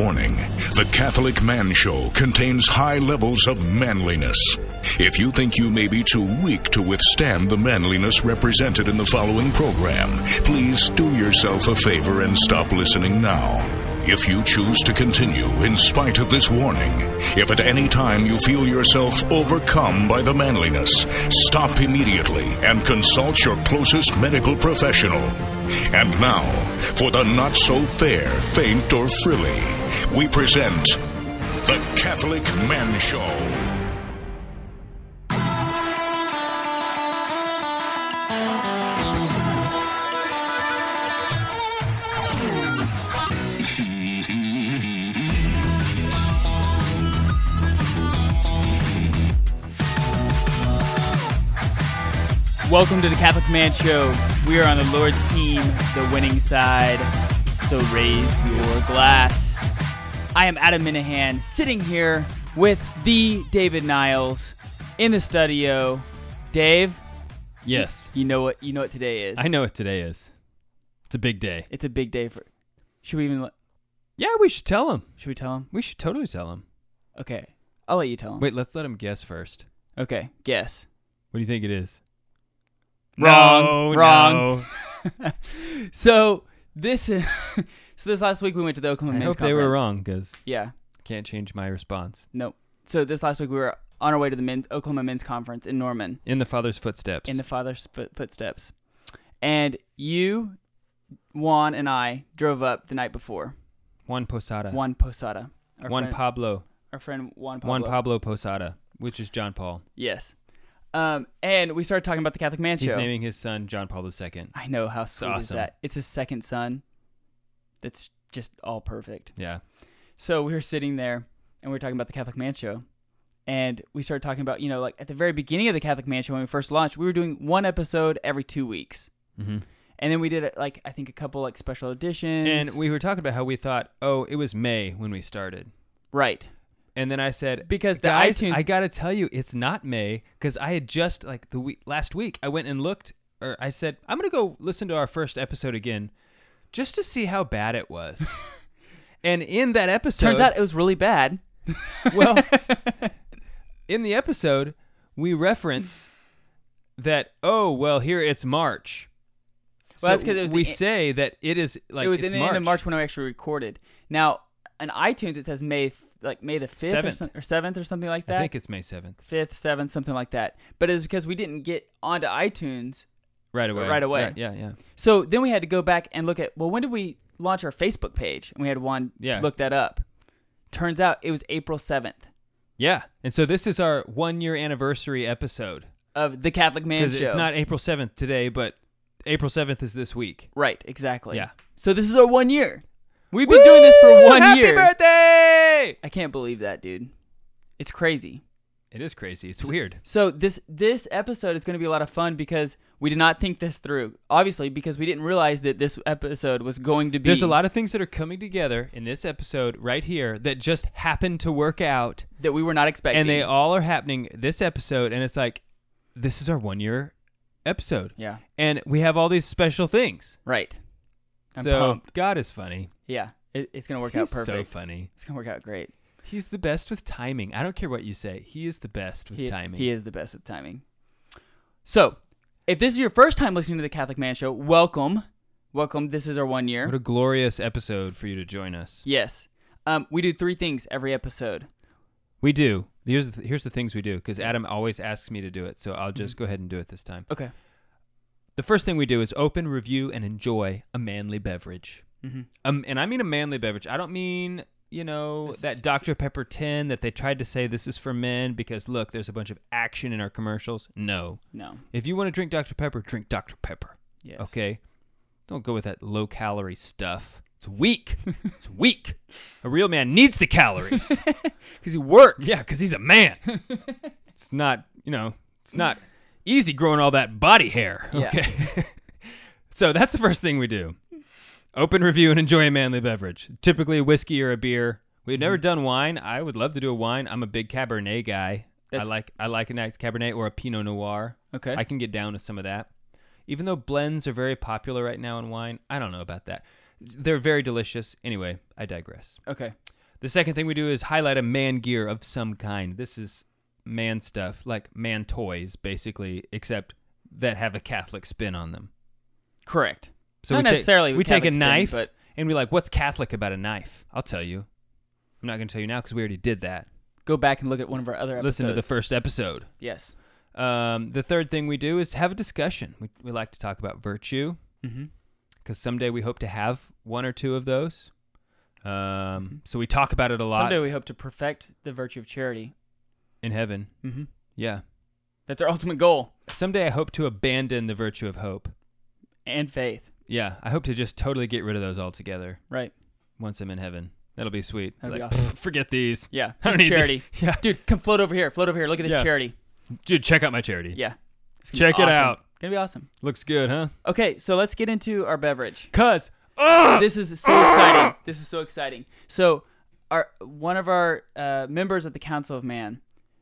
Warning: The Catholic Man Show contains high levels of manliness. If you think you may be too weak to withstand the manliness represented in the following program, please do yourself a favor and stop listening now. If you choose to continue in spite of this warning, if at any time you feel yourself overcome by the manliness, stop immediately and consult your closest medical professional. And now, for the not-so-fair, faint, or frilly, we present The Catholic Man Show. Welcome to the Catholic Man Show. We are on the Lord's team, the winning side, so raise your glass. I am Adam Minahan, sitting here with the David Niles in the studio. Dave? Yes. You know what today is. I know what today is. It's a big day. It's a big day for... Should we even... Yeah, we should tell him. Should we tell him? We should totally tell him. Okay. I'll let you tell him. Wait, let's let him guess first. Okay, guess. What do you think it is? Wrong. No. So this last week we went to the Oklahoma Men's I hope Conference. they were wrong, because Yeah. can't change my response. Nope. So this last week we were on our way to the Oklahoma Men's Conference in Norman. In the Father's footsteps. In the Father's footsteps. And you, Juan, and I drove up the night before. Juan Posada. Juan Posada. Pablo. Our friend Juan Pablo. Juan Pablo Posada, which is John Paul. Yes. And we started talking about the Catholic Man Show. He's naming his son John Paul II. I know, how sweet is awesome. that? It's his second son. That's just all perfect. Yeah. So we were sitting there, and we were talking about the Catholic Man Show. And we started talking about, like at the very beginning of the Catholic Man Show, when we first launched, we were doing one episode every 2 weeks. Mm-hmm. And then we did, I think, a couple special editions. And we were talking about how we thought, it was May when we started. Right. And then I said, because the guys, iTunes... I got to tell you, it's not May, because I had just, last week, I went and looked, or I said, I'm going to go listen to our first episode again, just to see how bad it was. And in that episode... Turns out it was really bad. Well, in the episode, we reference that, here it's March. Well, that's because we say that it is, it was in the end of March when I actually recorded. Now, on iTunes, it says May the 5th or 7th or something like that. I think it's May 7th. 5th, 7th, something like that. But it was because we didn't get onto iTunes right away. Yeah. So then we had to go back and look at, when did we launch our Facebook page? And we had look that up. Turns out it was April 7th. Yeah. And so this is our 1-year anniversary episode of the Catholic Man Show. Because it's not April 7th today, but April 7th is this week. Right, exactly. Yeah. So this is our 1 year. We've been doing this for 1 year. Happy birthday! I can't believe that, dude. It's crazy. It is crazy. It's weird. So this episode is going to be a lot of fun because we did not think this through. Obviously, because we didn't realize that this episode was going to be... There's a lot of things that are coming together in this episode right here that just happened to work out. That we were not expecting. And they all are happening this episode, and it's like, this is our 1-year episode. Yeah. And we have all these special things. Right. I'm so pumped. God is funny. Yeah. It's going to work out perfect. He's so funny. It's going to work out great. He's the best with timing. I don't care what you say. He is the best with timing. He is the best with timing. So, if this is your first time listening to the Catholic Man Show, welcome. Welcome. This is our 1 year. What a glorious episode for you to join us. Yes. We do 3 things every episode. We do. Here's the things we do, because Adam always asks me to do it, so I'll just go ahead and do it this time. Okay. The first thing we do is open, review, and enjoy a manly beverage. Mm-hmm. And I mean a manly beverage. I don't mean, that Dr. Pepper 10 that they tried to say this is for men because, look, there's a bunch of action in our commercials. No. If you want to drink Dr. Pepper, drink Dr. Pepper. Yes. Okay? Don't go with that low-calorie stuff. It's weak. It's weak. A real man needs the calories. Because he works. Yeah, because he's a man. It's not, it's not easy growing all that body hair. Okay? Yeah. So that's the first thing we do. Open, review, and enjoy a manly beverage. Typically a whiskey or a beer. We've never done wine. I would love to do a wine. I'm a big Cabernet guy. I like a nice Cabernet or a Pinot Noir. Okay. I can get down with some of that. Even though blends are very popular right now in wine, I don't know about that. They're very delicious. Anyway, I digress. Okay. The second thing we do is highlight a man gear of some kind. This is man stuff, like man toys, basically, except that have a Catholic spin on them. Correct. So Not necessarily. we take a Catholic spin, knife, but and we're like, what's Catholic about a knife? I'll tell you. I'm not going to tell you now because we already did that. go back and look at one of our other episodes. Listen to the first episode. Yes. The third thing we do is have a discussion. We like to talk about virtue because someday we hope to have one or two of those. So we talk about it a lot. Someday we hope to perfect the virtue of charity. In heaven. Mm-hmm. Yeah. That's our ultimate goal. Someday I hope to abandon the virtue of hope. And faith. Yeah. I hope to just totally get rid of those altogether. Right. Once I'm in heaven. That'll be sweet. That'd be like, awesome. Forget these. Yeah. I don't Just need charity. these. Yeah. Dude, come float over here. Float over here. Look at this Yeah. charity. Dude, check out my charity. Yeah. It's gonna Check be it awesome. out. Gonna be awesome. Looks good, huh? Okay, so let's get into our beverage. Cuz. This is so exciting. This is so exciting. So, one of our members of the Council of Man,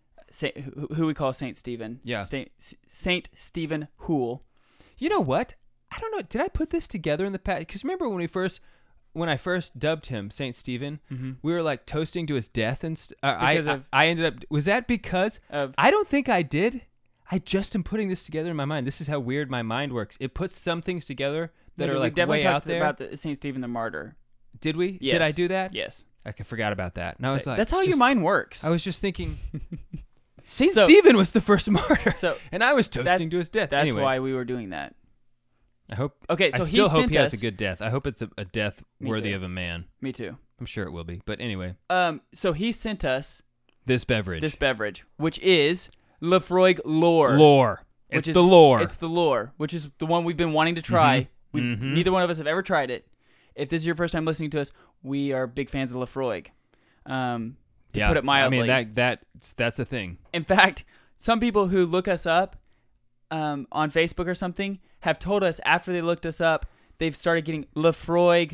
who we call Saint Stephen. Yeah. Saint Stephen Hoole. You know what? I don't know. Did I put this together in the past? Because remember when I first dubbed him Saint Stephen, we were like toasting to his death and I ended up. Was that because I don't think I did. I just am putting this together in my mind. This is how weird my mind works. It puts some things together that are like way out there. About the Saint Stephen the Martyr. Did we? Yes. Did I do that? Yes. I forgot about that. And I was like, that's how your mind works. I was just thinking. Saint Stephen was the first martyr, and I was toasting to his death. That's anyway. why we were doing that. I hope. Okay, so I still hope sent he has us- a good death. I hope it's a death worthy too. of a man. Me too. I'm sure it will be. But anyway, So he sent us this beverage. which is Lefroy Lore. Lore. Which It's is the lore. It's the Lore, which is the one we've been wanting to try. Neither one of us have ever tried it. If this is your first time listening to us, we are big fans of Lefroy. To put it mildly. I mean that's a thing. In fact, some people who look us up on Facebook or something have told us after they looked us up, they've started getting Lefroy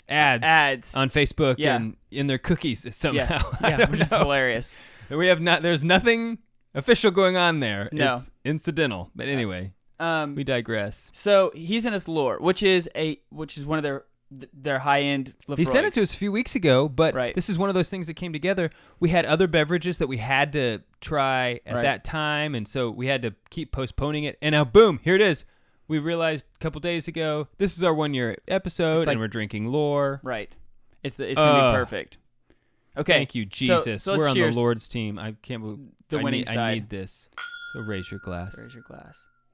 ads on Facebook Yeah. and in their cookies somehow. Yeah, which is hilarious. There's nothing official going on there. No. It's incidental. But anyway, we digress. So he sent us Lore, which is one of their high end Lefroy. He sent it to us a few weeks ago, but Right. this is one of those things that came together. We had other beverages that we had to try at Right. that time, and so we had to keep postponing it. And now, boom, here it is. We realized a couple days ago, this is our 1 year episode, and we're drinking Lore. Right. It's gonna be perfect. Okay. Thank you, Jesus. So let's we're on cheers. the Lord's team. I can't believe The winning I side. need this. So raise your glass. Raise your glass.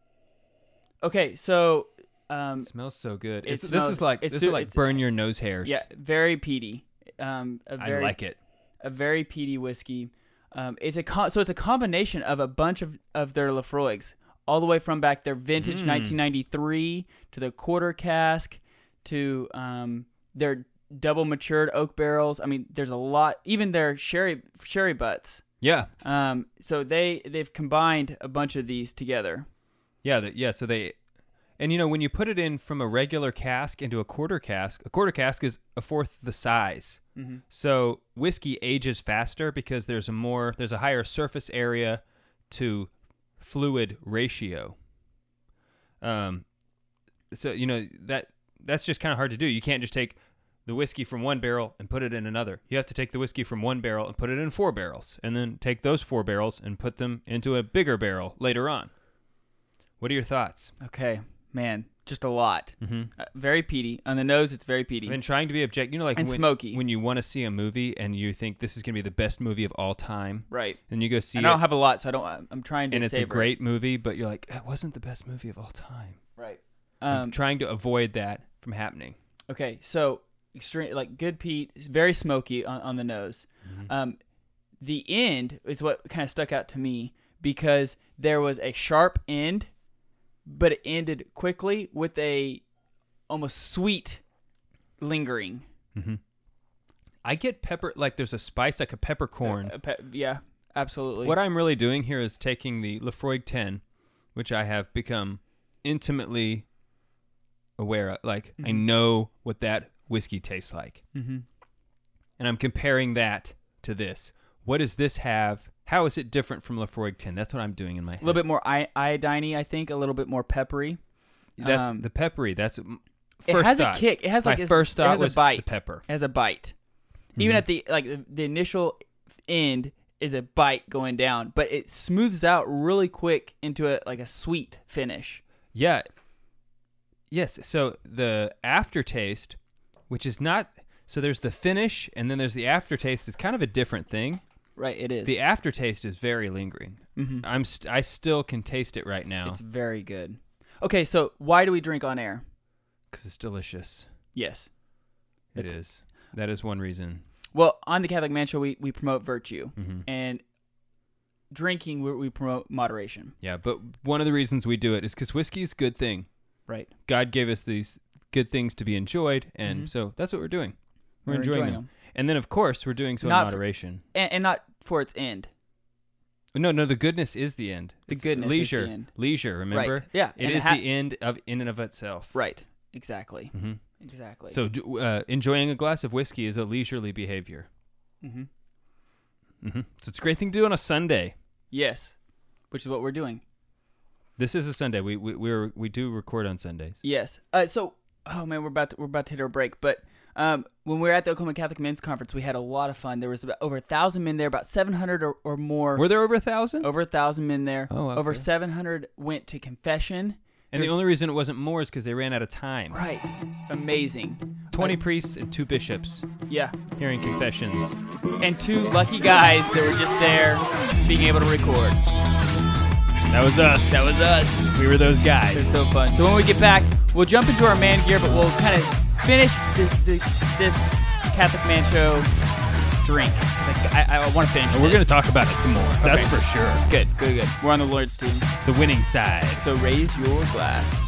Okay, so It smells so good. It This smells- is like it's this su- is like it's- burn your nose hairs. yeah, very peaty. I like it. A very peaty whiskey. It's a combination of a bunch of their Lefroys, all the way from back their vintage 1993 to the quarter cask to their double matured oak barrels. I mean, there's a lot. Even their sherry butts. Yeah. So they've combined a bunch of these together. Yeah. So they, and when you put it in from a regular cask into a quarter cask is a fourth the size. Mm-hmm. So whiskey ages faster because there's a higher surface area to fluid ratio. So that's just kind of hard to do. You can't just take the whiskey from one barrel and put it in another. You have to take the whiskey from one barrel and put it in 4 barrels, and then take those 4 barrels and put them into a bigger barrel later on. What are your thoughts? Okay, man, just a lot. Mm-hmm. Very peaty on the nose. It's very peaty. I've been trying to be objective. And smoky. When you want to see a movie and you think this is going to be the best movie of all time, Right. and you go see And it, I don't have a lot, so I'm trying to and it's a savor it. great movie, but you're like, it wasn't the best movie of all time. Right. I'm trying to avoid that from happening. Okay, so extreme, like good peat, very smoky on the nose. Mm-hmm. The end is what kind of stuck out to me because there was a sharp end, but it ended quickly with a almost sweet lingering. Mm-hmm. I get pepper, like there's a spice, like a peppercorn. Yeah, absolutely. What I'm really doing here is taking the Lefroy 10, which I have become intimately aware of. Like, I know what that whiskey tastes like. Mm-hmm. And I'm comparing that to this. What does this have? How is it different from Lefroy 10? That's what I'm doing in my head. A little bit more iodine-y, I think, a little bit more peppery. That's the peppery. That's first it has thought. a kick. It has like my first thought it has was a bite. the pepper. It has a bite. Even at the the initial end is a bite going down, but it smooths out really quick into a sweet finish. Yeah. Yes. So the aftertaste, which is not, so there's the finish and then there's the aftertaste. It's kind of a different thing. Right. It is. The aftertaste is very lingering. Mm-hmm. I still can taste it right now. It's very good. Okay. So why do we drink on air? Because it's delicious. Yes. It is. That is one reason. Well, on the Catholic Man Show, we promote virtue, Mm-hmm. and drinking we promote moderation. Yeah, but one of the reasons we do it is because whiskey is a good thing. Right. God gave us these good things to be enjoyed, and so that's what we're doing. We're enjoying them. And then, of course, we're doing so in moderation. And not for its end. No, the goodness is the end. It's goodness leisure. is the end. Leisure, remember? Right. Yeah. It is the end in and of itself. Right. Exactly. Mm-hmm. Exactly. So enjoying a glass of whiskey is a leisurely behavior. Mm-hmm. Mm-hmm. So it's a great thing to do on a Sunday. Yes, which is what we're doing. This is a Sunday. We do record on Sundays. Yes. So, oh man, we're about to hit our break. But when we were at the Oklahoma Catholic Men's Conference, we had a lot of fun. There was about over 1,000 men there, about 700 or more. Were there over 1,000? Over 1,000 men there. Oh, okay. Over 700 went to confession. And the only reason it wasn't more is because they ran out of time. Right. Amazing. 20 priests and 2 bishops Yeah. hearing confessions. And 2 lucky guys that were just there being able to record. That was us. That was us. We were those guys. It was so fun. So when we get back, we'll jump into our man gear, but we'll kind of finish this Catholic Man Show drink. I want to finish We're going to talk about it some more. Okay. That's for sure. Good. We're on the Lord's team. The winning side. So raise your glass.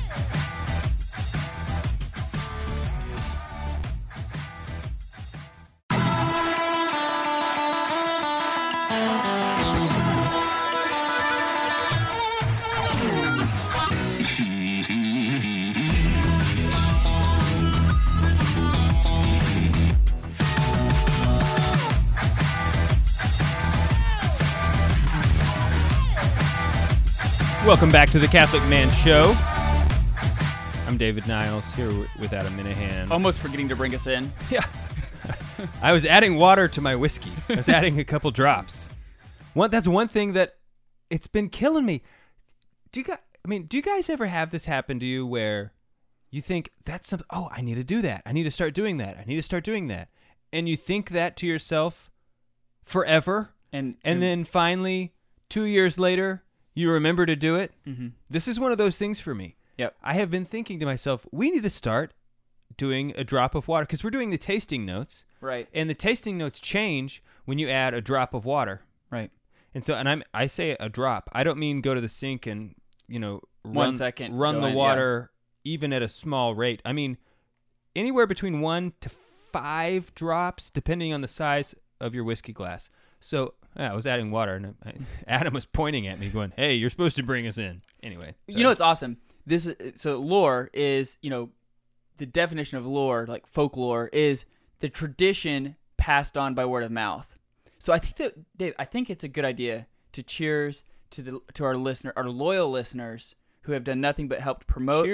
Welcome back to the Catholic Man Show. I'm David Niles, here with Adam Minahan. Almost forgetting to bring us in. Yeah. I was adding water to my whiskey. I was adding a couple drops. That's one thing that it's been killing me. Do you guys ever have this happen to you where you think that's something, oh, I need to do that. I need to start doing that. I need to start doing that. And you think that to yourself forever. And then finally, 2 years later, you remember to do it. Mm-hmm. This is one of those things for me. Yep. I have been thinking to myself, we need to start doing a drop of water because we're doing the tasting notes. Right. And the tasting notes change when you add a drop of water. Right. And so, I say a drop. I don't mean go to the sink and, run 1 second. Run the water even at a small rate. I mean, anywhere between 1 to 5 drops, depending on the size of your whiskey glass. So I was adding water, and Adam was pointing at me, going, "Hey, you're supposed to bring us in." Anyway, sorry. It's awesome. So lore is, the definition of lore, like folklore, is the tradition passed on by word of mouth. So I think that, Dave, it's a good idea to cheers to our loyal listeners who have done nothing but help promote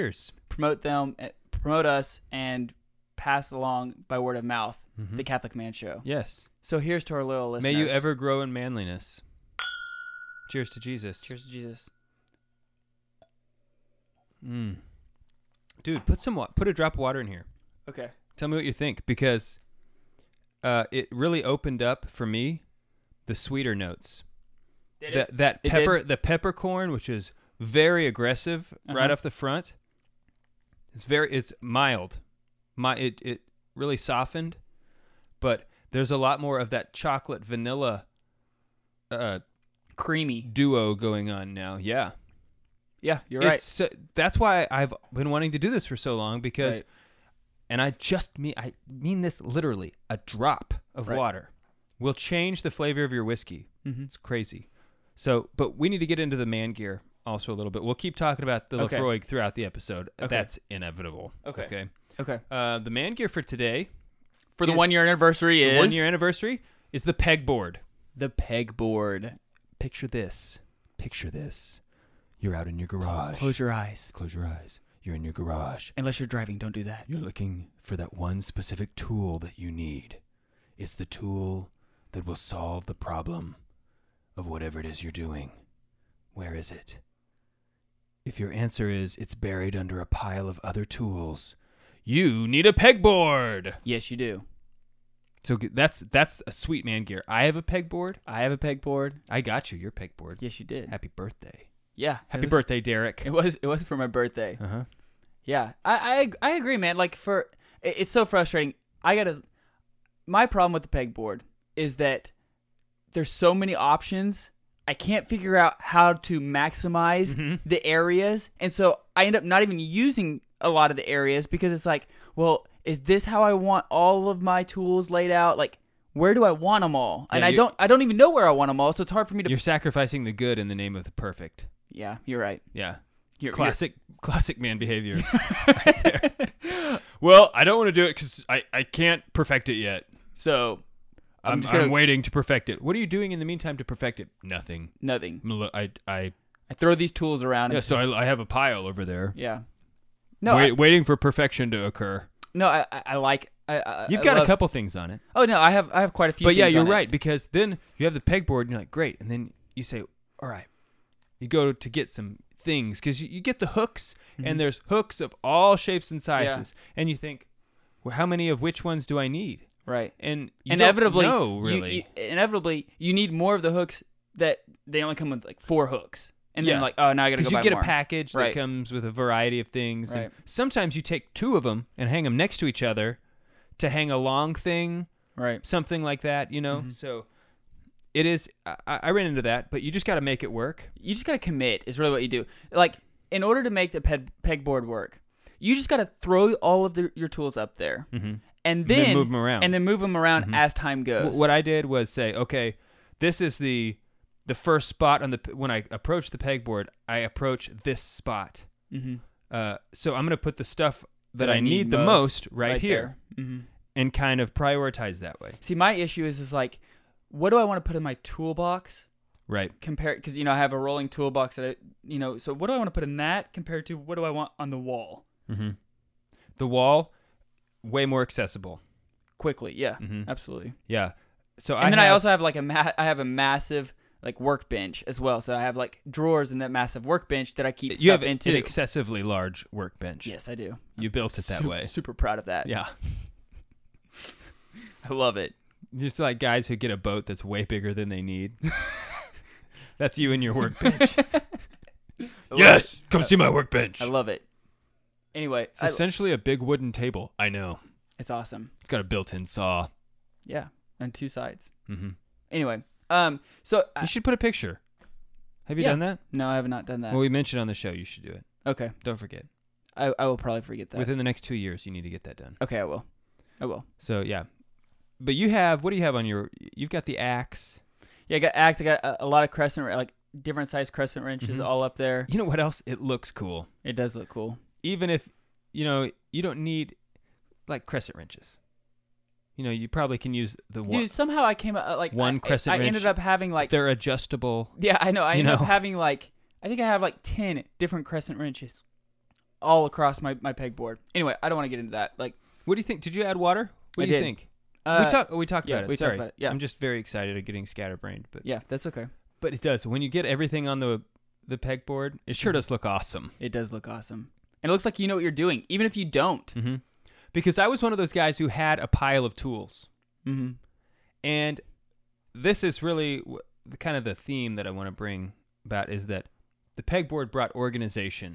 us, and pass along by word of mouth the Catholic Man Show. Yes. So here's to our loyal listeners. May you ever grow in manliness. Cheers to Jesus. Cheers to Jesus. Dude, put a drop of water in here. Okay. Tell me what you think, because it really opened up for me the sweeter notes. The peppercorn, which is very aggressive right off the front. It's mild. It really softened, but there's a lot more of that chocolate vanilla creamy duo going on now. Yeah. Yeah, you're right. That's why I've been wanting to do this for so long, because and I mean this literally, a drop of water will change the flavor of your whiskey. Mm-hmm. It's crazy. So, but we need to get into the man gear also a little bit. We'll keep talking about the Lafroig throughout the episode. Okay. That's inevitable. Okay. The man gear for today, for the 1 year anniversary, is 1 year anniversary is the pegboard. The pegboard. Picture this. You're out in your garage. Close your eyes. You're in your garage. Unless you're driving, don't do that. You're looking for that one specific tool that you need. is the tool that will solve the problem of whatever it is you're doing. Where is it? If your answer is it's buried under a pile of other tools, you need a pegboard. Yes, you do. So that's a sweet man gear. I have a pegboard. I have a pegboard. I got you your pegboard. Yes, you did. Happy birthday. Yeah. Happy birthday, Derek. It was for my birthday. Uh-huh. Yeah. I agree, man. Like it's so frustrating. My problem with the pegboard is that there's so many options. I can't figure out how to maximize the areas. And so I end up not even using a lot of the areas because it's like, well, is this how I want all of my tools laid out? Like, where do I want them all? And I don't even know where I want them all, so it's hard for me to... You're sacrificing the good in the name of the perfect. Yeah, you're right. Yeah. Classic man behavior. Right there. Well, I don't want to do it because I can't perfect it yet. So... I'm waiting to perfect it. What are you doing in the meantime to perfect it? Nothing. I throw these tools around. Yeah, so I have a pile over there. Yeah. No, waiting for perfection to occur. No, I like. You've got a couple things on it. Oh no, I have quite a few. But yeah, things you're on right it. because then you have the pegboard and you're like, great, and then you say, all right, you go to get some things because you get the hooks and there's hooks of all shapes and sizes, and you think, well, how many of which ones do I need? Right. And you inevitably, don't know, really. Inevitably, you need more of the hooks that they only come with like 4 hooks. And then like, oh, now I got to go buy more. Because you get a package that comes with a variety of things. Right. And sometimes you take 2 of them and hang them next to each other to hang a long thing. Right. Something like that, you know? So it is, I ran into that, but you just got to make it work. You just got to commit is really what you do. Like, in order to make the pegboard work, you just got to throw all of your tools up there. And then move them around. And then move them around as time goes. What I did was say, okay, this is the first spot on when I approach the pegboard, I approach this spot. So I'm going to put the stuff that I need the most right here and kind of prioritize that way. See, my issue is like, what do I want to put in my toolbox? Right. Because, I have a rolling toolbox that so what do I want to put in that compared to what do I want on the wall? The wall, way more accessible. Quickly, yeah, absolutely. Yeah. So I also have like I have a massive like workbench as well. So I have like drawers in that massive workbench that I keep stuff into. You have an excessively large workbench. Yes, I do. You built it that way. Super proud of that. Yeah. I love it. Just like guys who get a boat that's way bigger than they need. That's you and your workbench. Yes, come see my workbench. I love it. Anyway, it's essentially a big wooden table. I know. It's awesome. It's got a built-in saw. Yeah, on 2 sides. Anyway, so you should put a picture. Have you done that? No, I have not done that. Well, we mentioned on the show you should do it. Okay. Don't forget. I will probably forget that. Within the next 2 years, you need to get that done. Okay, I will. So yeah, but what do you have on your? You've got the axe. Yeah, I got axe. I got a lot of crescent, like different size crescent wrenches all up there. You know what else? It looks cool. It does look cool. Even if you don't need like crescent wrenches. You probably can use the one. Dude, somehow I came up like one crescent wrench. I ended up having like they're adjustable. Yeah, I know. I ended up having like I think I have like 10 different crescent wrenches all across my pegboard. Anyway, I don't want to get into that. Like, what do you think? Did you add water? What do you think? We talked about it. We talked about it. Yeah. I'm just very excited at getting scatterbrained, but yeah, that's okay. But it does. When you get everything on the pegboard, it sure does look awesome. It does look awesome. And it looks like you know what you're doing, even if you don't. Because I was one of those guys who had a pile of tools. And this is really kind of the theme that I want to bring about is that the pegboard brought organization.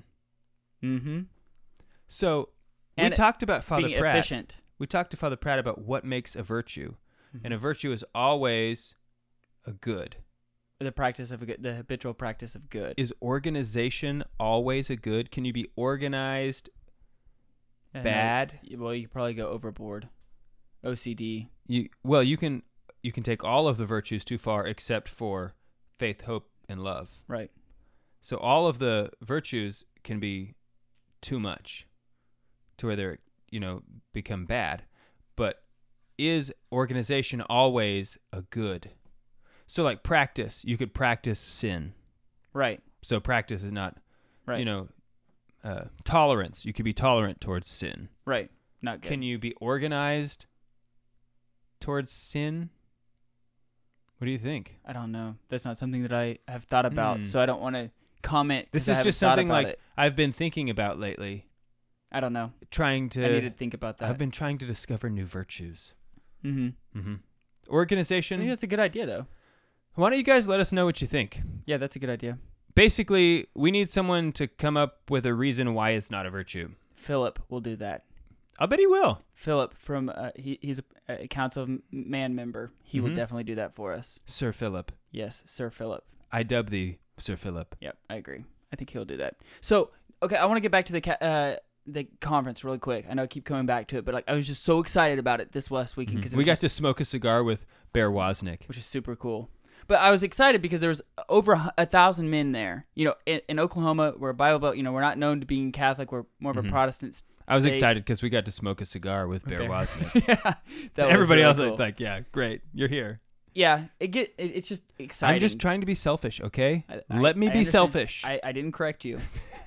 So we talked about Father being Pratt. Efficient. We talked to Father Pratt about what makes a virtue. And a virtue is always a good. The habitual practice of good. Is organization always a good? Can you be organized bad? Well, you could probably go overboard. OCD. You can take all of the virtues too far except for faith, hope, and love. Right. So all of the virtues can be too much to where they're, become bad. But is organization always a good? So like practice, you could practice sin. Right. So practice is not, right. Tolerance. You could be tolerant towards sin. Right. Not good. Can you be organized towards sin? What do you think? I don't know. That's not something that I have thought about, so I don't want to comment. This is just something like I've been thinking about lately. I don't know. I need to think about that. I've been trying to discover new virtues. Mm-hmm. Organization. I think that's a good idea, though. Why don't you guys let us know what you think? Yeah, that's a good idea. Basically, we need someone to come up with a reason why it's not a virtue. Philip will do that. I'll bet he will. Philip from he's a council of man member. He will definitely do that for us. Sir Philip. Yes, Sir Philip. I dub thee Sir Philip. Yep, I agree. I think he'll do that. So, okay, I want to get back to the conference really quick. I know I keep coming back to it, but like I was just so excited about it this last weekend because we got to smoke a cigar with Bear Wozniak, which is super cool. But I was excited because there was over 1,000 men there. You know, in Oklahoma, we're a Bible Belt. You know, we're not known to being Catholic. We're more of a Protestant state. I was excited because we got to smoke a cigar with Bear Wozniak. Yeah, everybody else cool. was like, "Yeah, great, you're here." Yeah, it's just exciting. I'm just trying to be selfish, okay? Let me be selfish. I didn't correct you.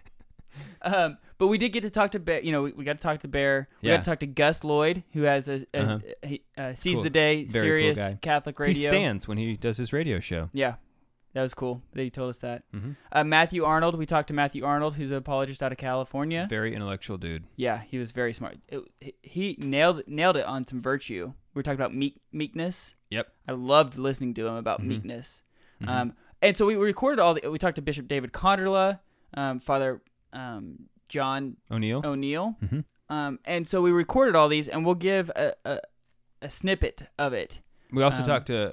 But we did get to talk to Bear. You know, we got to talk to Bear. We got to talk to Gus Lloyd, who has he sees cool. the day, Very Sirius cool guy. Catholic Radio. He stands when he does his radio show. Yeah, that was cool that he told us that. Matthew Arnold, we talked to Matthew Arnold, who's an apologist out of California. Very intellectual dude. Yeah, he was very smart. He nailed it on some virtue. We were talking about meekness. Yep. I loved listening to him about meekness. And so we recorded we talked to Bishop David Conderla, Father John O'Neill. And so we recorded all these, and we'll give a snippet of it. We also talked to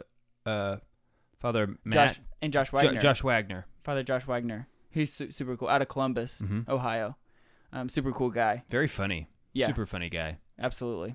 Father Matt Josh Wagner. Josh Wagner. Father Josh Wagner. He's super cool, out of Columbus, Ohio. Super cool guy. Very funny. Yeah. Super funny guy. Absolutely.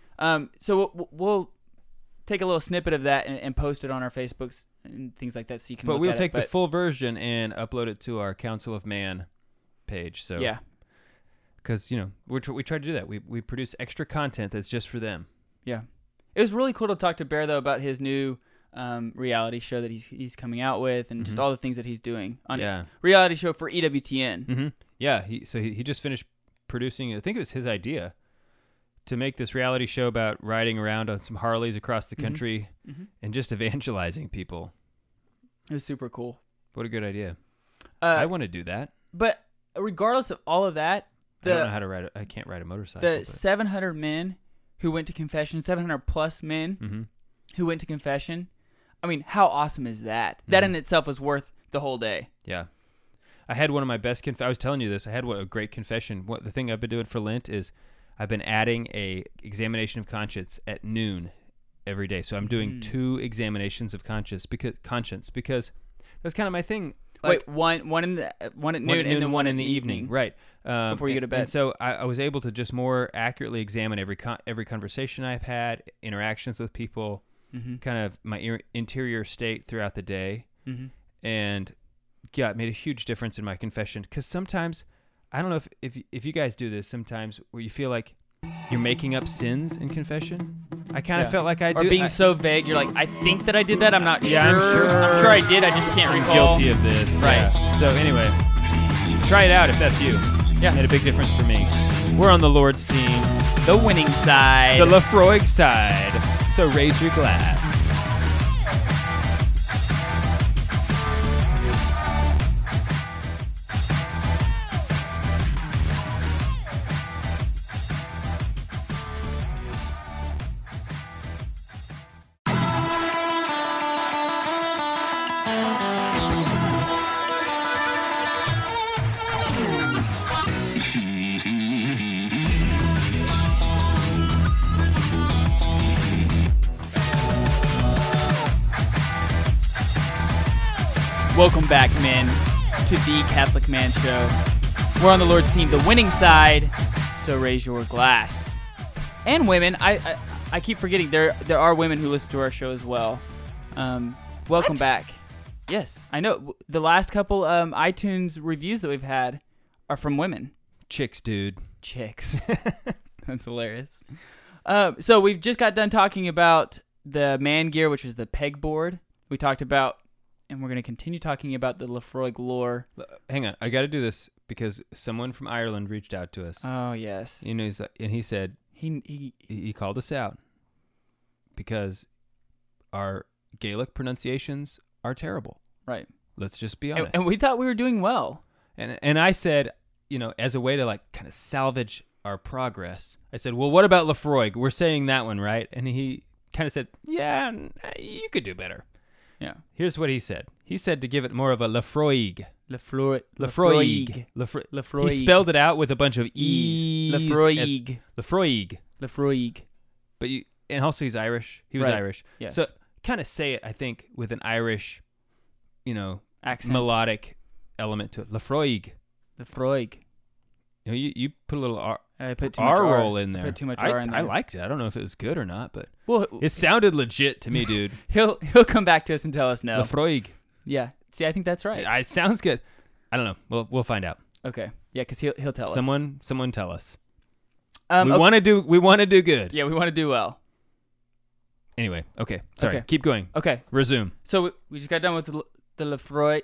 So we'll take a little snippet of that and post it on our Facebooks and things like that, so you can. But we'll take the full version and upload it to our Council of Man page. So yeah, because we try to do that. We produce extra content that's just for them. Yeah, it was really cool to talk to Bear though about his new reality show that he's coming out with, and just all the things that he's doing on a reality show for EWTN. Yeah, he just finished producing. I think it was his idea to make this reality show about riding around on some Harleys across the country and just evangelizing people. It was super cool. What a good idea. I want to do that. But regardless of all of that, I don't know how to ride it. I can't ride a motorcycle. The 700 men who went to confession, 700 plus men who went to confession. I mean, how awesome is that? That in itself was worth the whole day. Yeah. I had one of my best I was telling you this. I had a great confession. The thing I've been doing for Lent is I've been adding a examination of conscience at noon every day. So I'm doing 2 examinations of conscience because that's kind of my thing. Like, wait, one at noon and then one in the evening. Right. Before you go to bed. And so I was able to just more accurately examine every conversation I've had, interactions with people, kind of my interior state throughout the day. And yeah, it made a huge difference in my confession. Because sometimes, I don't know if you guys do this sometimes, where you feel like you're making up sins in confession. I kind of felt like I do. Or being so vague, you're like, I think that I did that. I'm not sure. I'm sure I did. I just can't recall. I'm guilty of this. Right. Yeah. So anyway, try it out if that's you. Yeah. It made a big difference for me. We're on the Lord's team. The winning side. The Lefroy side. So raise your glass. Welcome back, men, to the Catholic Man Show. We're on the Lord's team, the winning side, so raise your glass. And women, I keep forgetting, there are women who listen to our show as well. Welcome back. Yes, I know. The last couple iTunes reviews that we've had are from women. Chicks, dude. Chicks. That's hilarious. So we've just got done talking about the man gear, which is the pegboard. We talked about, and we're going to continue talking about the Lefroy lore. Hang on, I got to do this because someone from Ireland reached out to us. Oh yes. And he said he called us out. because our Gaelic pronunciations are terrible. Right. Let's just be honest. And we thought we were doing well. And I said, as a way to like kind of salvage our progress, I said, well, what about Lefroy? We're saying that one, right? And he kind of said, yeah, you could do better. Yeah. Here's what he said. He said to give it more of a Lefroy. Lefroy. He spelled it out with a bunch of E's. Lefroy. But and also he's Irish. He was Right. Irish. Yes. So kind of say it, I think, with an Irish, Accent. melodic element to it. Lefroy. You put a little I put too much R R roll in there. Put too much R in there. I liked it. I don't know if it was good or not, but Well, it sounded legit to me, dude. he'll come back to us and tell us no. Lefroy. Yeah. See, I think that's right. It sounds good. I don't know. We'll find out. Okay. Yeah, because he'll tell us. Someone tell us. We okay. want to do good. Yeah, we want to do well. Anyway, okay. Sorry. Okay. Keep going. Okay. Resume. So we just got done with the Lefroy.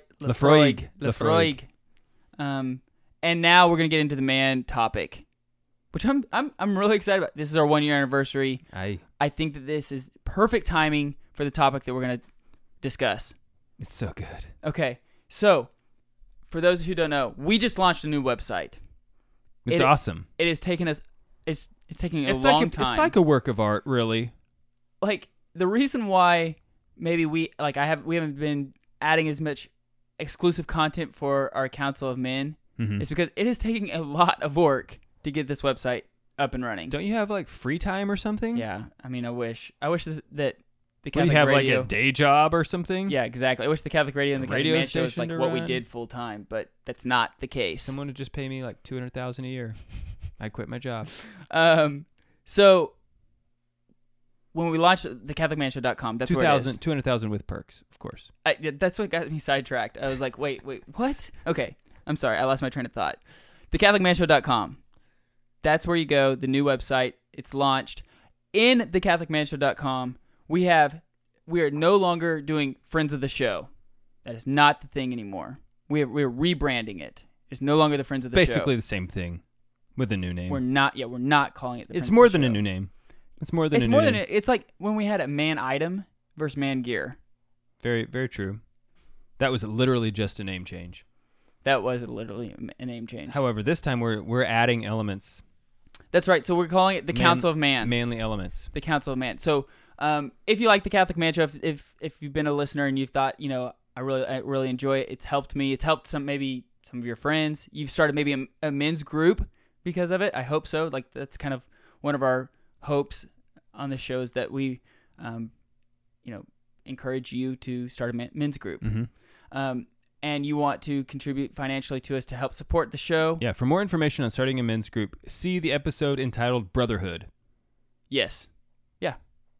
And now we're gonna get into the man topic, which I'm really excited about. This is our 1 year anniversary. I think that this is perfect timing for the topic that we're gonna discuss. It's so good. Okay, so for those who don't know, we just launched a new website. It's awesome. It has taken us. It's taking a long time. It's like a work of art, really. Like the reason why maybe we haven't been adding as much exclusive content for our Council of Men is because it is taking a lot of work to get this website up and running. Don't you have like free time or something? Yeah, I mean, I wish that the Catholic you have Radio, like a day job or something? Yeah, exactly. I wish the Catholic Radio and the Catholic Radio Man Show was like station to what we run. did full time, but that's not the case. Someone would just pay me like $200,000 a year. I'd quit my job. So when we launched the CatholicManShow.com, that's where it is. $200,000 with perks, of course. That's what got me sidetracked. I was like, wait, what? Okay, I'm sorry. I lost my train of thought. The CatholicManShow.com. That's where you go. The new website. It's launched. In the CatholicManShow.com, we are no longer doing Friends of the Show. That is not the thing anymore. We're rebranding it. It's no longer the Friends of the Show. Basically the same thing with a new name. We're not calling it the Friends It's more of the than a Show. new name. It's more than a new name. It's like when we had a Man Item versus Man Gear. Very, very true. That was literally just a name change. That was literally a name change. However, this time we're adding elements. That's right. So we're calling it the Council of Man. Manly elements. The Council of Man. So if you like the Catholic Man Show, if you've been a listener and you've thought, I really enjoy it. It's helped me. It's helped some of your friends. You've started maybe a men's group because of it. I hope so. Like that's kind of one of our hopes on the show is that we, encourage you to start a men's group. Mm-hmm. And you want to contribute financially to us to help support the show. Yeah. For more information on starting a men's group, see the episode entitled Brotherhood. Yes. Yeah.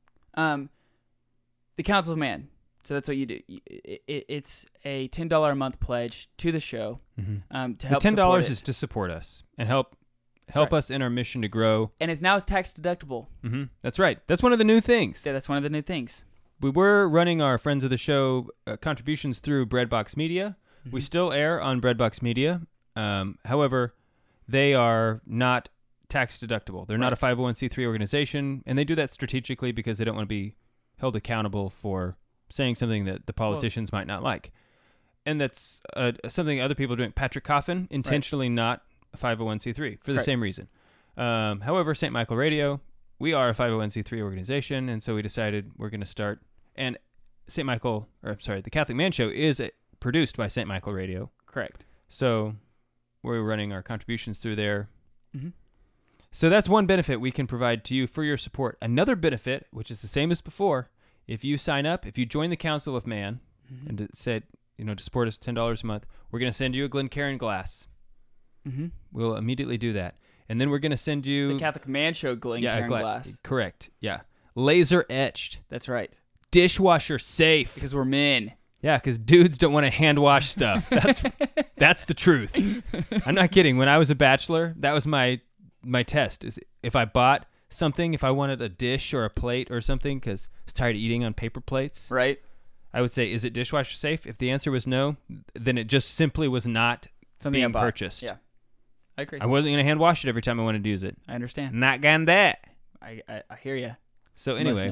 The Council of Man. So that's what you do. It's a $10 a month pledge to the show to help the $10 support it. is to support us and help us in our mission to grow. And it's tax deductible. Mm-hmm. That's right. That's one of the new things. Yeah, that's one of the new things. We were running our Friends of the Show contributions through Breadbox Media. Mm-hmm. We still air on Breadbox Media. However, they are not tax deductible. They're not a 501c3 organization, and they do that strategically because they don't want to be held accountable for saying something that the politicians might not like. And that's something other people are doing. Patrick Coffin, intentionally not a 501c3 for the same reason. However, St. Michael Radio, we are a 501c3 organization, and so we decided we're going to start. And the Catholic Man Show is produced by St. Michael Radio. Correct. So we're running our contributions through there. Mm-hmm. So that's one benefit we can provide to you for your support. Another benefit, which is the same as before, if you sign up, if you join the Council of Man and said, to support us $10 a month, we're going to send you a Glencairn glass. Mm-hmm. We'll immediately do that. And then we're going to send you... The Catholic Man Show Glencairn glass. Correct, yeah. Laser etched. That's right. Dishwasher safe. Because we're men. Yeah, because dudes don't want to hand wash stuff. That's the truth. I'm not kidding. When I was a bachelor, that was my test. Is if I bought something, if I wanted a dish or a plate or something, because I was tired of eating on paper plates. Right. I would say, is it dishwasher safe? If the answer was no, then it just simply was not something being purchased. Yeah. I agree. I wasn't going to hand wash it every time I wanted to use it. I understand. Not gonna that. I hear you. So anyway,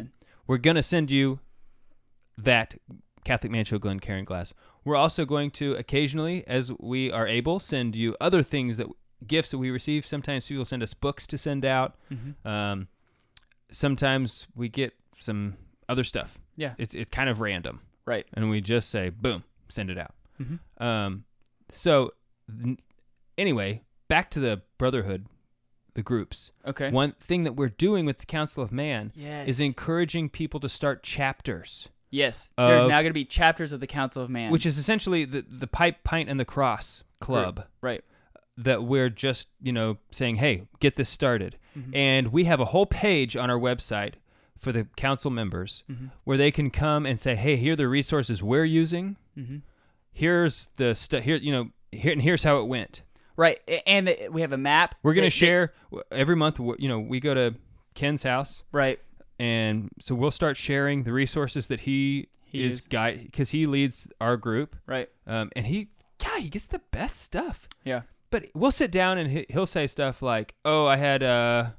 we're going to send you that Catholic Man Show Glencairn glass. We're also going to occasionally, as we are able, send you other things, gifts that we receive. Sometimes people send us books to send out. Sometimes we get some other stuff. Yeah. It's kind of random. Right. And we just say, boom, send it out. Anyway, back to the Brotherhood, the groups. Okay. One thing that we're doing with the Council of Man Yes. is encouraging people to start chapters. Yes. There are now going to be chapters of the Council of Man. Which is essentially the Pipe, Pint, and the Cross Club. Right. That we're just, saying, hey, get this started. And we have a whole page on our website for the council members where they can come and say, hey, here are the resources we're using. Here's the stuff here, and here's how it went. Right. And we have a map. We're going to share every month. We go to Ken's house. Right. And so we'll start sharing the resources that he is guide, because he leads our group. Right. And he gets the best stuff. Yeah. But we'll sit down and he'll say stuff like, "Oh, I had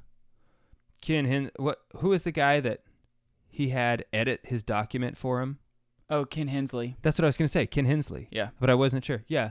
who is the guy that he had edit his document for him?" Oh, Ken Hensley. That's what I was going to say, Ken Hensley. Yeah. But I wasn't sure. Yeah.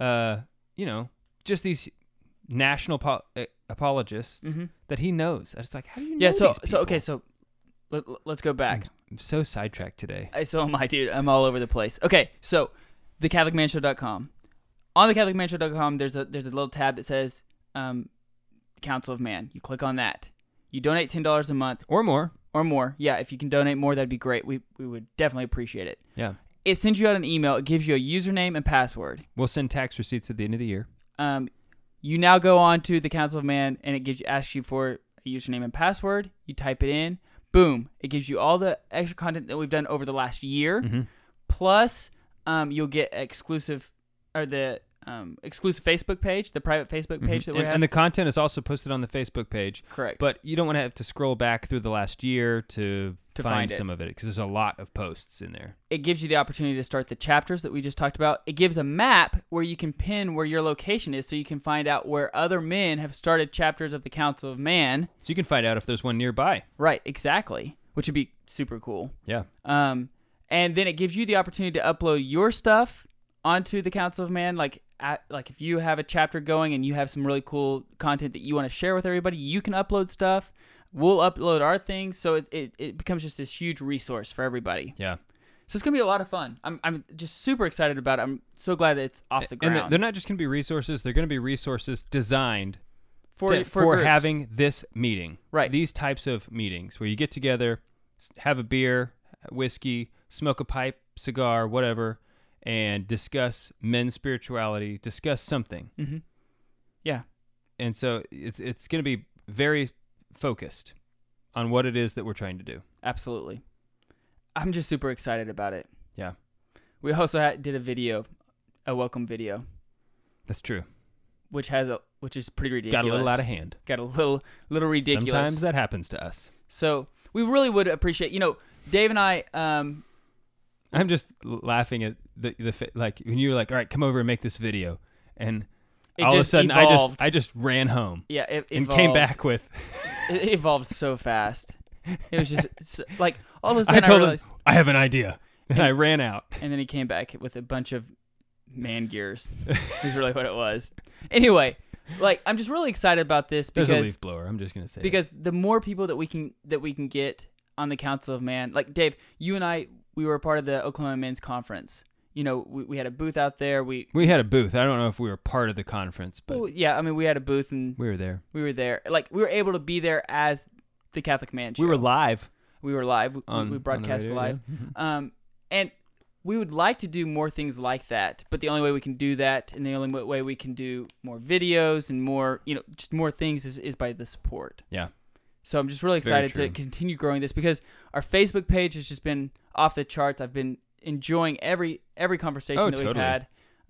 Just these national apologists that he knows. I was like, how do you know these people? So let's go back. I'm so sidetracked today. So am I, dude. I'm all over the place. Okay, so thecatholicmanshow.com. On thecatholicmanshow.com, there's a little tab that says Council of Man. You click on that. You donate $10 a month. Or more. Yeah, if you can donate more, that'd be great. We would definitely appreciate it. Yeah. It sends you out an email. It gives you a username and password. We'll send tax receipts at the end of the year. You now go on to the Council of Man, and it asks you for a username and password. You type it in. Boom. It gives you all the extra content that we've done over the last year. Plus, you'll get exclusive Facebook page, the private Facebook page that we have. And the content is also posted on the Facebook page. Correct. But you don't want to have to scroll back through the last year to find it. Some of it, because there's a lot of posts in there. It gives you the opportunity to start the chapters that we just talked about. It gives a map where you can pin where your location is, so you can find out where other men have started chapters of the Council of Man. So you can find out if there's one nearby. Right, exactly, which would be super cool. Yeah. And then it gives you the opportunity to upload your stuff onto the Council of Man. Like if you have a chapter going and you have some really cool content that you want to share with everybody, you can upload stuff. We'll upload our things, so it becomes just this huge resource for everybody. Yeah. So it's gonna be a lot of fun. I'm just super excited about it. I'm so glad that it's off the ground. And they're not just gonna be resources; they're gonna be resources designed for groups. having this meeting. Right. These types of meetings where you get together, have a beer, whiskey, smoke a pipe, cigar, whatever, and discuss men's spirituality, discuss something. Yeah. And so it's going to be very focused on what it is that we're trying to do. Absolutely. I'm just super excited about it. Yeah. We also did a welcome video. That's true. Which is pretty ridiculous. Got a little out of hand. Got a little ridiculous. Sometimes that happens to us. So we really would appreciate, Dave and I, I'm just laughing at the like when you were like, all right, come over and make this video, and all of a sudden I just ran home. Yeah, it and evolved. came back with. It evolved so fast. It was just like all of a sudden I told realized, him I have an idea, and I ran out. And then he came back with a bunch of man gears. Is really what it was. Anyway, I'm just really excited about this because there's a leaf blower. I'm just gonna say because the more people that we can get on the Council of Man, like Dave, you and I. We were a part of the Oklahoma Men's Conference. We had a booth out there. We had a booth. I don't know if we were part of the conference, but yeah, I mean, we had a booth and we were there. We were able to be there as the Catholic Man Show. We were live. We broadcast live. Yeah. And we would like to do more things like that, but the only way we can do that, and the only way we can do more videos and more, just more things is by the support. Yeah. So I'm just really excited to continue growing this because our Facebook page has just been off the charts. I've been enjoying every conversation that we've had,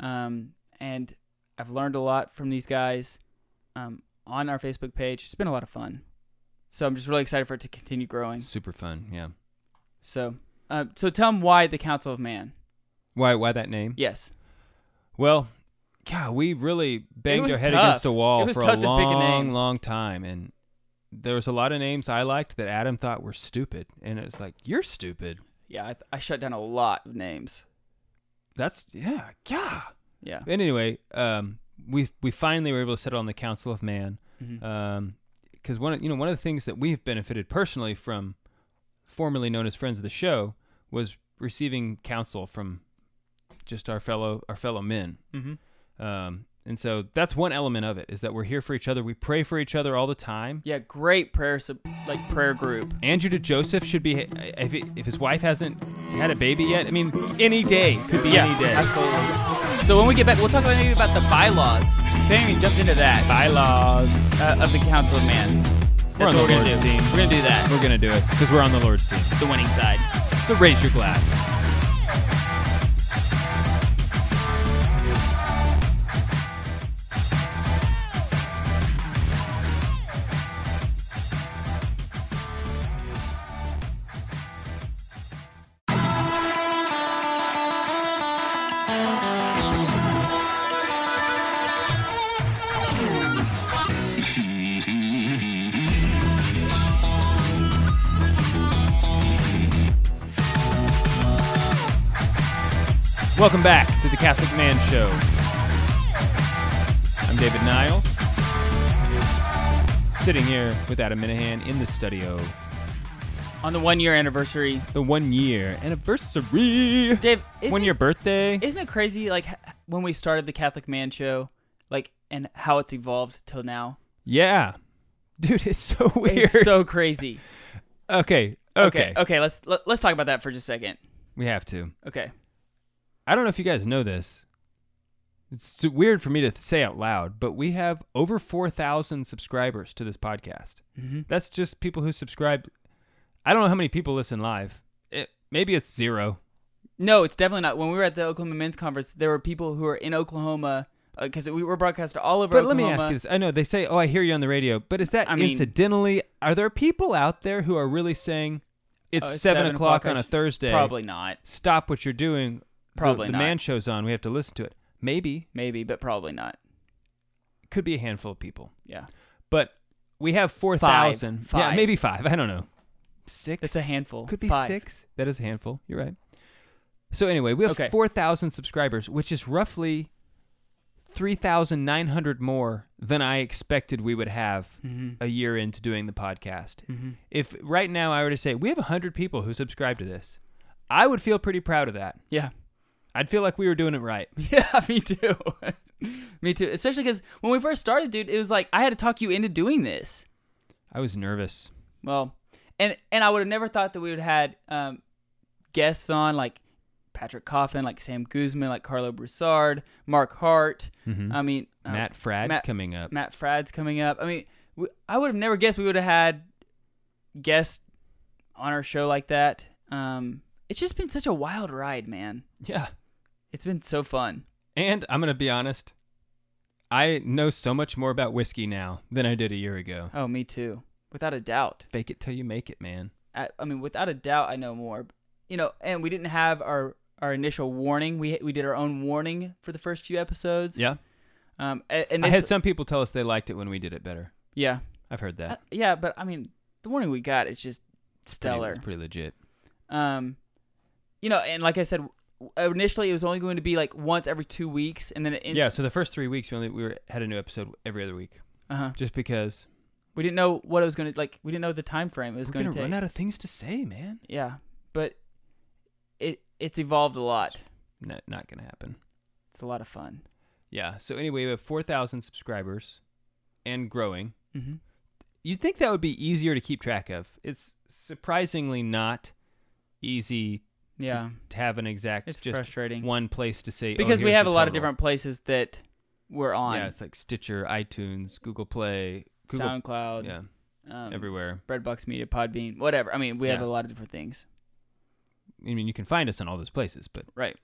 and I've learned a lot from these guys on our Facebook page. It's been a lot of fun. So I'm just really excited for it to continue growing. Super fun, yeah. So tell them why the Council of Man. Why that name? Yes. Well, God, we really banged our head against a wall for a long time, and there was a lot of names I liked that Adam thought were stupid, and it was like, you're stupid. Yeah, I shut down a lot of names. That's yeah. Yeah. And anyway, we finally were able to settle on the Council of Man, Mm-hmm. because one of the things that we've benefited personally from, formerly known as friends of the show, was receiving counsel from just our fellow men. Mm-hmm. And so that's one element of it, is that we're here for each other. We pray for each other all the time. Yeah, great prayer group. Andrew to Joseph should be, if his wife hasn't had a baby yet, I mean, any day could be any day. Absolutely. So when we get back, we'll talk maybe about the bylaws. We haven't even jumped into that. Bylaws. Of the Council of Man. We're on the Lord's team. We're going to do that. We're going to do it because we're on the Lord's team. The winning side. So raise your glass. Welcome back to the Catholic Man Show. I'm David Niles, sitting here with Adam Minahan in the studio. On the 1 year anniversary. The 1 year anniversary. Dave, 1 year birthday. Isn't it crazy, like, when we started the Catholic Man Show, like, and how it's evolved till now? Yeah. Dude, it's so weird. It's so crazy. Okay. Let's talk about that for just a second. We have to. Okay. I don't know if you guys know this. It's weird for me to say out loud, but we have over 4,000 subscribers to this podcast. Mm-hmm. That's just people who subscribe. I don't know how many people listen live. Maybe it's 0. No, it's definitely not. When we were at the Oklahoma Men's Conference, there were people who were in Oklahoma, because we were broadcast all over Oklahoma. But let me ask you this. I know they say, I hear you on the radio, but is that incidentally? Are there people out there who are really saying, it's 7 o'clock on a Thursday? Probably not. Stop what you're doing. Probably the not. Man Show's on. We have to listen to it. Maybe, but probably not. Could be a handful of people. Yeah. But we have 4,000. Five. Yeah, maybe 5. I don't know. 6? It's a handful. Could be 5. 6. That is a handful. You're right. So anyway, we have 4,000 subscribers, which is roughly 3,900 more than I expected we would have a year into doing the podcast. Mm-hmm. If right now I were to say, we have 100 people who subscribe to this, I would feel pretty proud of that. Yeah. I'd feel like we were doing it right. Yeah, me too. Me too. Especially because when we first started, dude, it was like I had to talk you into doing this. I was nervous. Well, and I would have never thought that we would have had guests on like Patrick Coffin, like Sam Guzman, like Carlo Broussard, Mark Hart. Mm-hmm. I mean, Matt Fradd's coming up. Matt Fradd's coming up. I mean, I would have never guessed we would have had guests on our show like that. It's just been such a wild ride, man. Yeah. It's been so fun. And I'm going to be honest, I know so much more about whiskey now than I did a year ago. Oh, me too. Without a doubt. Fake it till you make it, man. I mean, without a doubt, I know more. You know, and we didn't have our initial warning. We did our own warning for the first few episodes. Yeah. I had some people tell us they liked it when we did it better. Yeah. I've heard that. Yeah, but I mean, the warning we got is just stellar. It's pretty legit. You know, and like I said, initially it was only going to be like once every 2 weeks, and then so the first 3 weeks we had a new episode every other week. Just because we didn't know what it was going to like. We didn't know the time frame it was going to take. We're gonna run out of things to say, man. Yeah, but it's evolved a lot. Not gonna happen. It's a lot of fun. Yeah. So anyway, we have 4,000 subscribers and growing. Mm-hmm. You'd think that would be easier to keep track of. It's surprisingly not easy. Yeah, to have an exact. It's just frustrating. One place to say because we have a lot of different places that we're on. Yeah, it's like Stitcher, iTunes, Google Play, SoundCloud. Yeah, everywhere. Breadbox Media, Podbean, whatever. I mean, we have a lot of different things. I mean, you can find us in all those places, but right.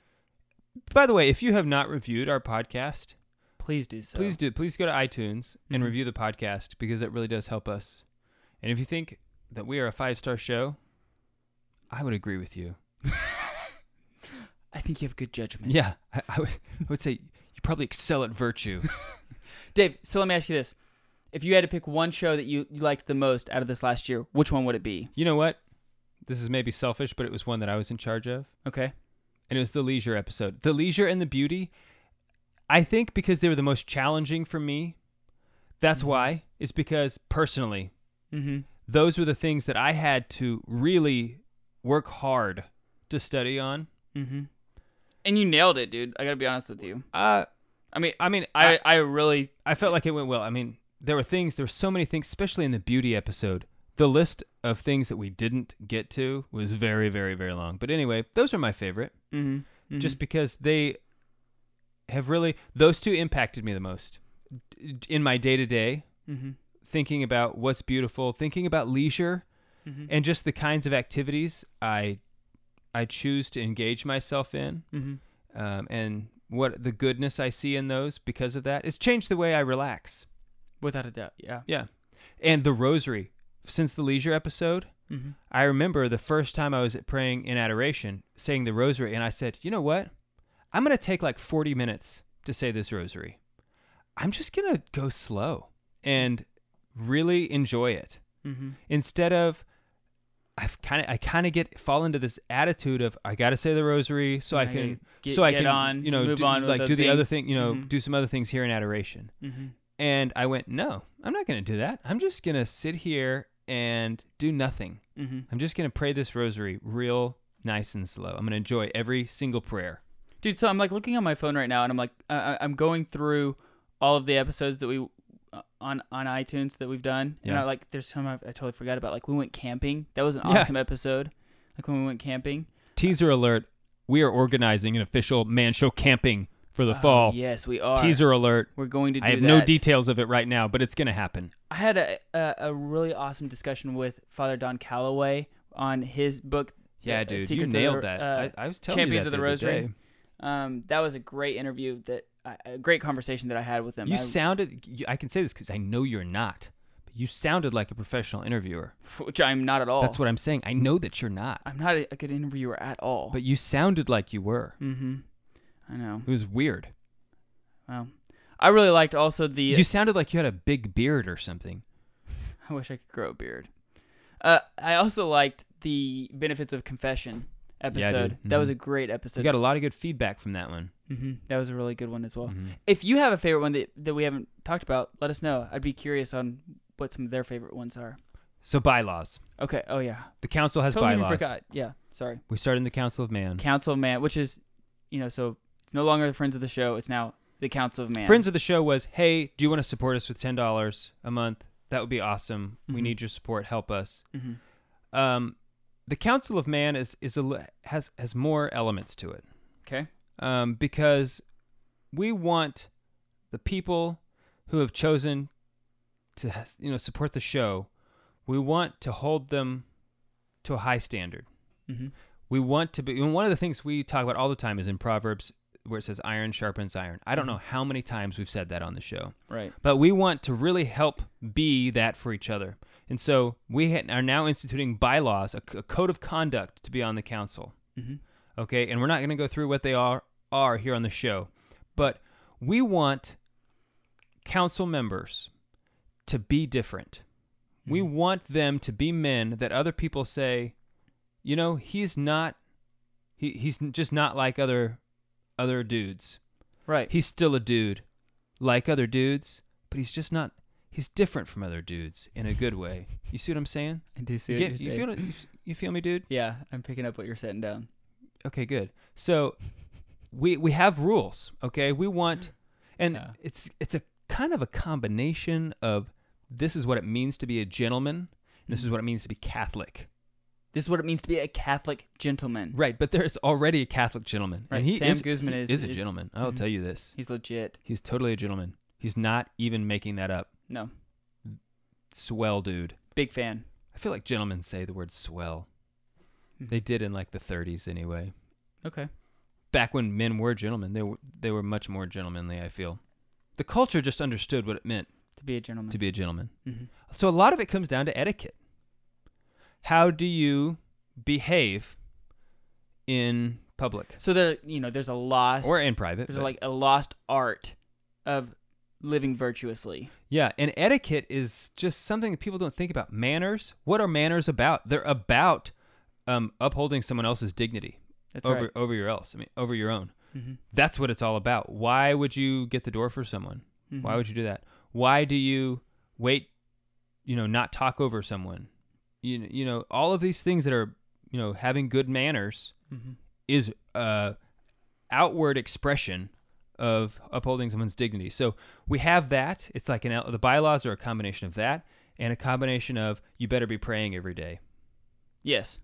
By the way, if you have not reviewed our podcast, please do so. Please do. Please go to iTunes and review the podcast because it really does help us. And if you think that we are a 5-star show, I would agree with you. I think you have good judgment. Yeah, I would say you probably excel at virtue. Dave, so let me ask you this. If you had to pick one show that you liked the most out of this last year, which one would it be? You know what? This is maybe selfish, but it was one that I was in charge of. Okay. And it was the Leisure episode. The Leisure and the Beauty, I think because they were the most challenging for me, that's why, is because personally, those were the things that I had to really work hard to study on. Mm-hmm. And you nailed it, dude. I got to be honest with you. I felt like it went well. I mean, there were so many things, especially in the beauty episode. The list of things that we didn't get to was very, very, very long. But anyway, those are my favorite. Just because they have really, those two impacted me the most in my day-to-day, thinking about what's beautiful, thinking about leisure, and just the kinds of activities I choose to engage myself in, and what the goodness I see in those because of that. It's changed the way I relax. Without a doubt, yeah. Yeah. And the rosary, since the Leisure episode, I remember the first time I was praying in adoration, saying the rosary, and I said, you know what? I'm going to take like 40 minutes to say this rosary. I'm just going to go slow and really enjoy it. Instead of, I kind of fall into this attitude of I got to say the rosary so I can move on do the other thing, do some other things here in adoration. And I went, no, I'm not going to do that. I'm just going to sit here and do nothing. I'm just going to pray this rosary real nice and slow. I'm going to enjoy every single prayer. Dude, so I'm like looking on my phone right now, and I'm like, I'm going through all of the episodes that we on iTunes that we've done. Yeah. And there's some I totally forgot about. Like we went camping. That was an awesome episode. Like when we went camping. Teaser alert: we are organizing an official Man Show camping for the fall. Yes, we are. Teaser alert. We're going to do that. I have no details of it right now, but it's going to happen. I had a really awesome discussion with Father Don Calloway on his book. Yeah, dude, you nailed that. I was telling Champions you that of the Rosary. Day. That was a great interview, a great conversation that I had with him. I can say this because I know you're not, but you sounded like a professional interviewer. Which I'm not at all. That's what I'm saying. I know that you're not. I'm not a good interviewer at all. But you sounded like you were. I know. It was weird. Well, I really liked also the... You sounded like you had a big beard or something. I wish I could grow a beard. I also liked the Benefits of Confession episode. Yeah, that was a great episode. You got a lot of good feedback from that one. That was a really good one as well. If you have a favorite one that we haven't talked about, let us know. I'd be curious on what some of their favorite ones are. So bylaws. Okay. Oh, yeah. The council has totally bylaws. Forgot. Yeah. Sorry. We started in the Council of Man. Council of Man, which is, so it's no longer the Friends of the Show. It's now the Council of Man. Friends of the Show was, hey, do you want to support us with $10 a month? That would be awesome. We need your support. Help us. The Council of Man has more elements to it. Okay. Because we want the people who have chosen to support the show, we want to hold them to a high standard. We want to be, and one of the things we talk about all the time is in Proverbs where it says iron sharpens iron. I don't know how many times we've said that on the show. Right. But we want to really help be that for each other. And so we are now instituting bylaws, a code of conduct to be on the council. Okay, and we're not going to go through what they are here on the show. But we want council members to be different. We want them to be men that other people say, he's just not like other dudes. Right. He's still a dude like other dudes, but he's just not, he's different from other dudes in a good way. You see what I'm saying? I do see what you're saying. You feel me, dude? Yeah, I'm picking up what you're setting down. Okay, good. So we have rules, okay? We want, and it's a kind of a combination of this is what it means to be a gentleman, and this is what it means to be Catholic. This is what it means to be a Catholic gentleman. Right, but there's already a Catholic gentleman. Right. And Sam Guzman is a gentleman. I'll tell you this. He's legit. He's totally a gentleman. He's not even making that up. No. Swell dude. Big fan. I feel like gentlemen say the word swell. They did in like the 30s anyway. Okay. Back when men were gentlemen, they were much more gentlemanly, I feel. The culture just understood what it meant. To be a gentleman. So a lot of it comes down to etiquette. How do you behave in public? So there's a lost, or in private. There's like a lost art of living virtuously. Yeah, and etiquette is just something that people don't think about. Manners, what are manners about? They're about upholding someone else's dignity over your own. Mm-hmm. That's what it's all about. Why would you get the door for someone? Mm-hmm. Why would you do that? Why do you wait, not talk over someone? All of these things that are, having good manners mm-hmm. is outward expression of upholding someone's dignity. So we have that. It's like the bylaws are a combination of that and a combination of you better be praying every day. Yes.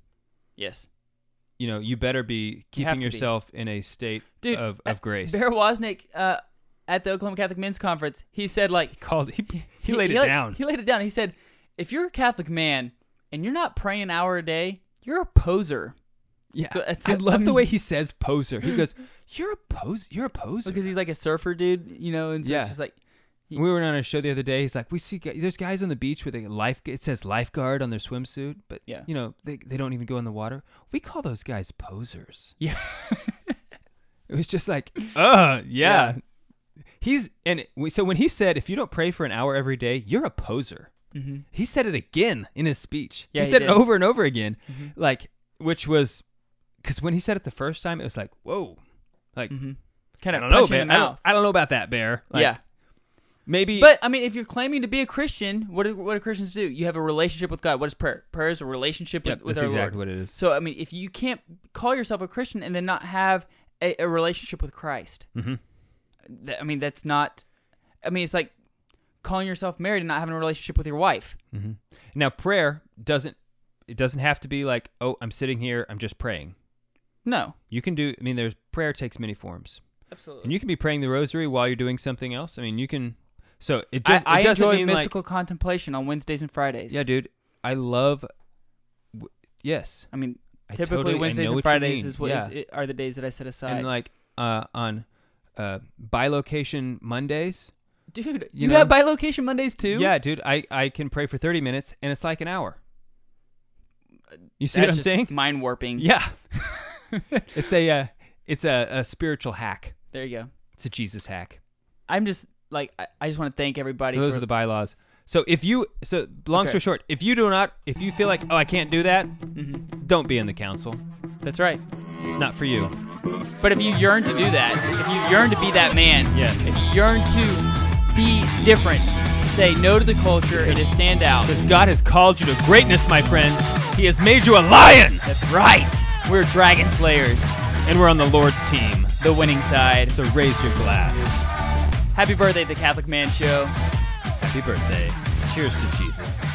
You better be keeping yourself in a state of grace. Bear Wozniak at the Oklahoma Catholic Men's Conference, he said he laid it down. He laid it down. He said, if you're a Catholic man and you're not praying an hour a day, you're a poser. Yeah, I love the way he says poser. He goes, "You're a poser." Because he's like a surfer dude, and so it's just like. We were on a show the other day. He's like, we see there's guys on the beach with it says lifeguard on their swimsuit, but they don't even go in the water. We call those guys posers. Yeah, it was just like, yeah. So when he said, if you don't pray for an hour every day, you're a poser. Mm-hmm. He said it again in his speech. Yeah, he said did. It over and over again, mm-hmm. Which was. Because when he said it the first time, it was like, whoa. Mm-hmm. Kind of I don't know, Bear. I don't know about that, Bear. Yeah. Maybe. But, if you're claiming to be a Christian, what do Christians do? You have a relationship with God. What is prayer? Prayer is a relationship with our Lord. That's exactly what it is. So, if you can't call yourself a Christian and then not have a relationship with Christ, mm-hmm. That's not... it's like calling yourself married and not having a relationship with your wife. Mm-hmm. Now, prayer doesn't have to be like, oh, I'm sitting here, I'm just praying. No. You can do, prayer takes many forms. Absolutely. And you can be praying the rosary while you're doing something else. You can, so it doesn't enjoy mean mystical contemplation on Wednesdays and Fridays. Yeah, dude. I love, yes. Typically Wednesdays and Fridays are the days that I set aside. And on bilocation Mondays. Dude, you have bilocation Mondays too? Yeah, dude. I can pray for 30 minutes and it's like an hour. You see what I'm saying? Mind warping. Yeah. It's a spiritual hack. There you go. It's a Jesus hack. I'm just I just want to thank everybody. So those are the bylaws. So long story short, if you feel like, oh, I can't do that, mm-hmm. don't be in the council. That's right. It's not for you. But if you yearn to do that, if you yearn to be that man, yes. If you yearn to be different, say no to the culture and to stand out. Because God has called you to greatness, my friend. He has made you a lion. That's right. We're dragon slayers. And we're on the Lord's team. The winning side. So raise your glass. Happy birthday, The Catholic Man Show. Happy birthday. Cheers to Jesus.